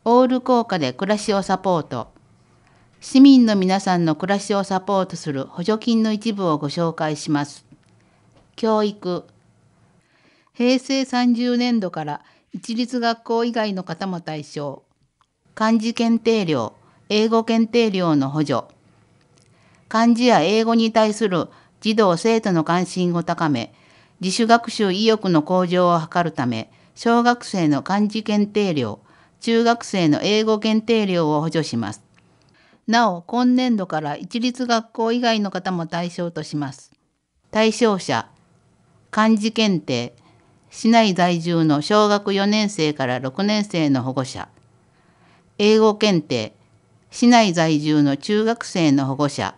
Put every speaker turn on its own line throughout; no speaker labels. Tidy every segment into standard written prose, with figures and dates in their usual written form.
オール効果で暮らしをサポート。市民の皆さんの暮らしをサポートする補助金の一部をご紹介します。教育。平成30年度から一律学校以外の方も対象。漢字検定料、英語検定料の補助。漢字や英語に対する児童生徒の関心を高め、自主学習意欲の向上を図るため、小学生の漢字検定料、中学生の英語検定料を補助します。なお、今年度から一律学校以外の方も対象とします。対象者、漢字検定、市内在住の小学4年生から6年生の保護者、英語検定、市内在住の中学生の保護者。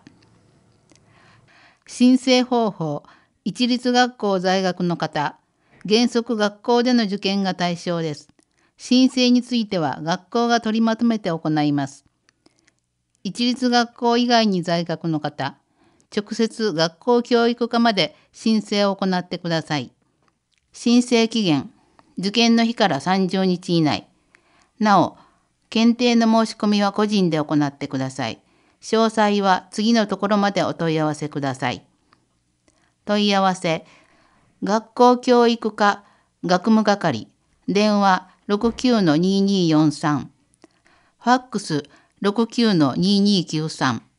申請方法、一律学校在学の方、原則学校での受験が対象です。申請については学校が取りまとめて行います。一律学校以外に在学の方、直接学校教育課まで申請を行ってください。申請期限、受験の日から30日以内。なお、検定の申し込みは個人で行ってください。詳細は次のところまでお問い合わせください。問い合わせ、学校教育課学務係、電話 69-2243、ファックス 69-2293